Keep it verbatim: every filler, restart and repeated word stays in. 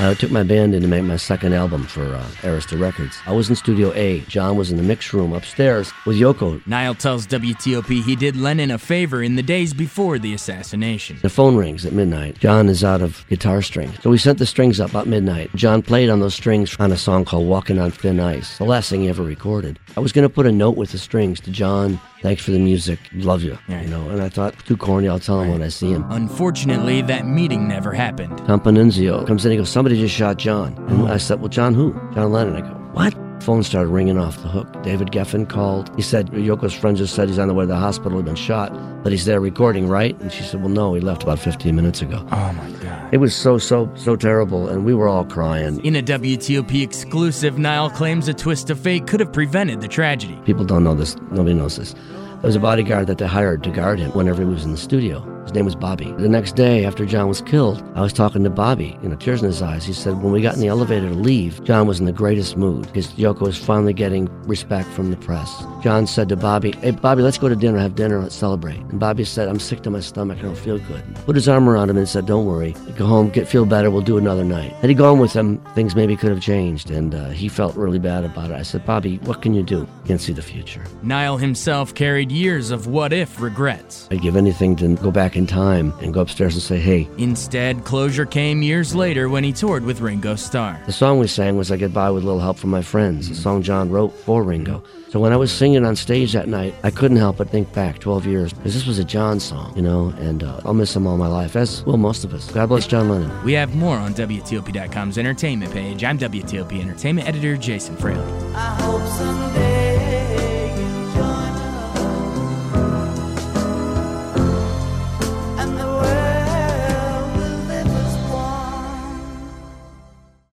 I took my band in to make my second album for uh, Arista Records. I was in Studio A. John was in the mix room upstairs with Yoko. Niall tells W T O P he did Lennon a favor in the days before the assassination. The phone rings at midnight. John is out of guitar strings. So we sent the strings up at midnight. John played on those strings on a song called Walking on Thin Ice, the last thing he ever recorded. I was going to put a note with the strings to John. Thanks for the music. Love you. Yeah. You know, and I thought, too corny, I'll tell him when I see him. Unfortunately, that meeting never happened. Tom Panunzio comes in, he goes, somebody just shot John. And I said, well, John who? John Lennon. I go, what? Phone started ringing off the hook. David Geffen called. He said, Yoko's friend just said he's on the way to the hospital, he'd been shot, but he's there recording, right? And she said, well, no, he left about fifteen minutes ago. Oh, my God. It was so, so, so terrible, and we were all crying. In a W T O P exclusive, Niall claims a twist of fate could have prevented the tragedy. People don't know this. Nobody knows this. There was a bodyguard that they hired to guard him whenever he was in the studio. His name was Bobby. The next day, after John was killed, I was talking to Bobby, you know, tears in his eyes. He said, when we got in the elevator to leave, John was in the greatest mood because Yoko was finally getting respect from the press. John said to Bobby, hey, Bobby, let's go to dinner, have dinner, let's celebrate. And Bobby said, I'm sick to my stomach, I don't feel good. Put his arm around him and said, don't worry, go home, get feel better, we'll do another night. Had he gone with him, things maybe could have changed, and uh, he felt really bad about it. I said, Bobby, what can you do? You can't see the future. Niall himself carried years of what-if regrets. I'd give anything to go back in time and go upstairs and say, hey. Instead, closure came years later when he toured with Ringo Starr. The song we sang was I Get By With a Little Help from My Friends, a song John wrote for Ringo. So when I was singing on stage that night, I couldn't help but think back twelve years, because this was a John song, you know, and uh, I'll miss him all my life, as will most of us. God bless John Lennon. We have more on W T O P dot com's entertainment page. I'm W T O P Entertainment Editor Jason Fraley. I hope someday